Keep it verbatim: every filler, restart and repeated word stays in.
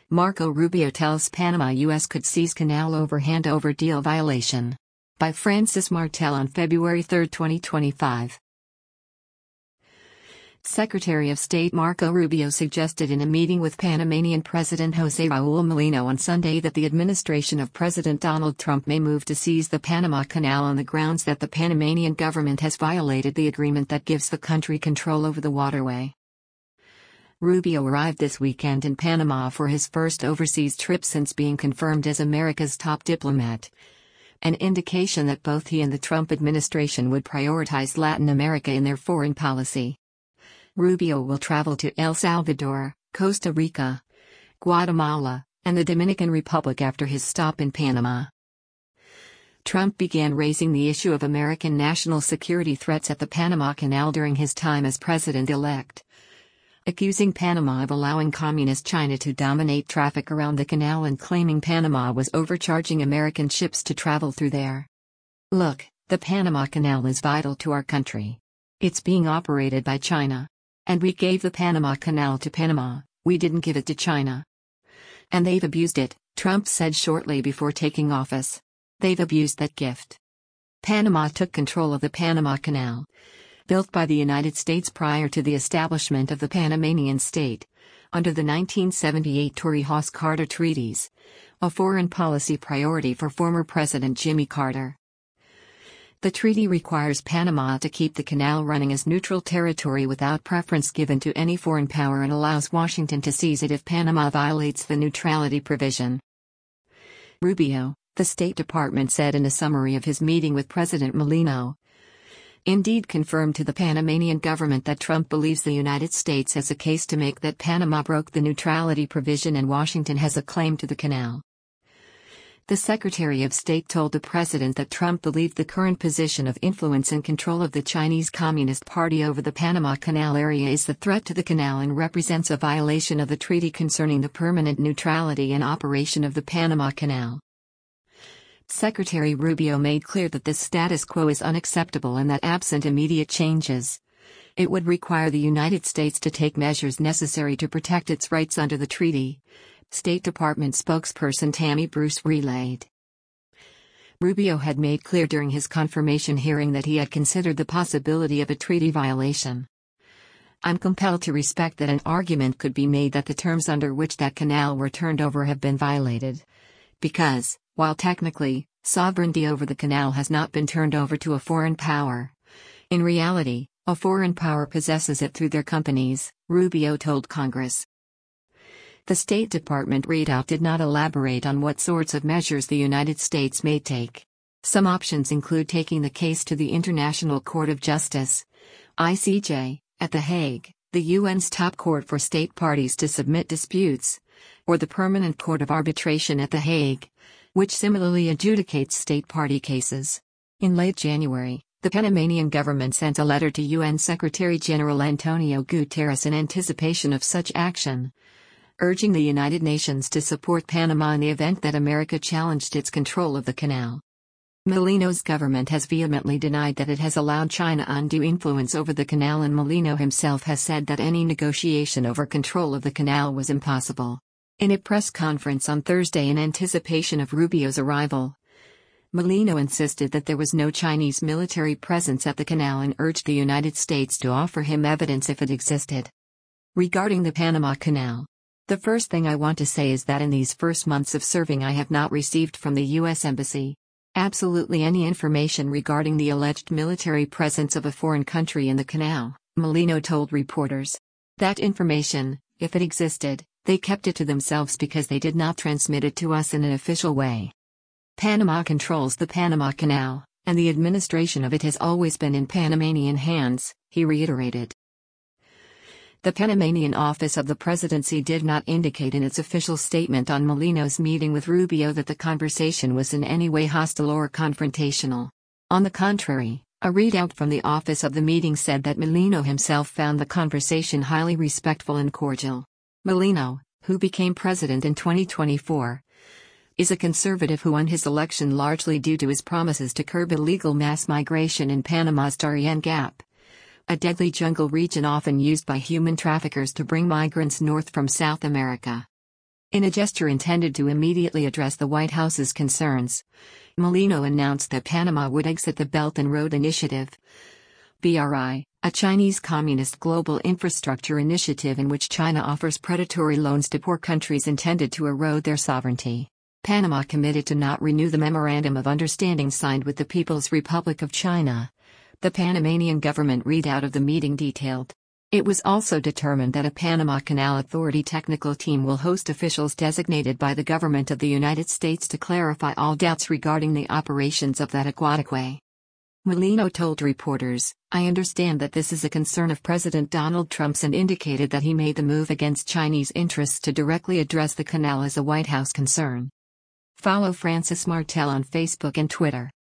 Marco Rubio tells Panama U S could seize canal over handover deal violation. By Francis Martel on February third, twenty twenty-five. Secretary of State Marco Rubio suggested in a meeting with Panamanian President José Raúl Mulino on Sunday that the administration of President Donald Trump may move to seize the Panama Canal on the grounds that the Panamanian government has violated the agreement that gives the country control over the waterway. Rubio arrived this weekend in Panama for his first overseas trip since being confirmed as America's top diplomat, an indication that both he and the Trump administration would prioritize Latin America in their foreign policy. Rubio will travel to El Salvador, Costa Rica, Guatemala, and the Dominican Republic after his stop in Panama. Trump began raising the issue of American national security threats at the Panama Canal during his time as president-elect, accusing Panama of allowing Communist China to dominate traffic around the canal and claiming Panama was overcharging American ships to travel through there. "Look, the Panama Canal is vital to our country. It's being operated by China. And we gave the Panama Canal to Panama, we didn't give it to China. And they've abused it," Trump said shortly before taking office. "They've abused that gift." Panama took control of the Panama Canal, built by the United States prior to the establishment of the Panamanian state, under the nineteen seventy-eight Torrijos-Carter treaties, a foreign policy priority for former President Jimmy Carter. The treaty requires Panama to keep the canal running as neutral territory without preference given to any foreign power and allows Washington to seize it if Panama violates the neutrality provision. Rubio, the State Department said in a summary of his meeting with President Mulino, indeed confirmed to the Panamanian government that Trump believes the United States has a case to make that Panama broke the neutrality provision and Washington has a claim to the canal. The Secretary of State told the president that Trump believed the current position of influence and control of the Chinese Communist Party over the Panama Canal area is the threat to the canal and represents a violation of the treaty concerning the permanent neutrality and operation of the Panama Canal. Secretary Rubio made clear that this status quo is unacceptable and that absent immediate changes, it would require the United States to take measures necessary to protect its rights under the treaty, State Department spokesperson Tammy Bruce relayed. Rubio had made clear during his confirmation hearing that he had considered the possibility of a treaty violation. "I'm compelled to respect that an argument could be made that the terms under which that canal were turned over have been violated. Because, while technically, sovereignty over the canal has not been turned over to a foreign power, in reality, a foreign power possesses it through their companies," Rubio told Congress. The State Department readout did not elaborate on what sorts of measures the United States may take. Some options include taking the case to the International Court of Justice, I C J, at The Hague, the U N's top court for state parties to submit disputes, or the Permanent Court of Arbitration at The Hague, which similarly adjudicates state party cases. In late January, the Panamanian government sent a letter to U N Secretary-General Antonio Guterres in anticipation of such action, urging the United Nations to support Panama in the event that America challenged its control of the canal. Mulino's government has vehemently denied that it has allowed China undue influence over the canal, and Mulino himself has said that any negotiation over control of the canal was impossible. In a press conference on Thursday in anticipation of Rubio's arrival, Mulino insisted that there was no Chinese military presence at the canal and urged the United States to offer him evidence if it existed. Regarding the Panama Canal, "The first thing I want to say is that in these first months of serving I have not received from the U S Embassy absolutely any information regarding the alleged military presence of a foreign country in the canal," Mulino told reporters. "That information, if it existed, they kept it to themselves because they did not transmit it to us in an official way. Panama controls the Panama Canal, and the administration of it has always been in Panamanian hands," he reiterated. The Panamanian Office of the Presidency did not indicate in its official statement on Mulino's meeting with Rubio that the conversation was in any way hostile or confrontational. On the contrary, a readout from the office of the meeting said that Mulino himself found the conversation highly respectful and cordial. Mulino, who became president in twenty twenty-four, is a conservative who won his election largely due to his promises to curb illegal mass migration in Panama's Darien Gap, a deadly jungle region often used by human traffickers to bring migrants north from South America. In a gesture intended to immediately address the White House's concerns, Molino announced that Panama would exit the Belt and Road Initiative (B R I), a Chinese Communist global infrastructure initiative in which China offers predatory loans to poor countries intended to erode their sovereignty. Panama committed to not renew the Memorandum of Understanding signed with the People's Republic of China. The Panamanian government readout of the meeting detailed. It was also determined that a Panama Canal Authority technical team will host officials designated by the government of the United States to clarify all doubts regarding the operations of that aqueduct. Molino told reporters, "I understand that this is a concern of President Donald Trump's and indicated that he made the move against Chinese interests to directly address the canal as a White House concern." Follow Francis Martel on Facebook and Twitter.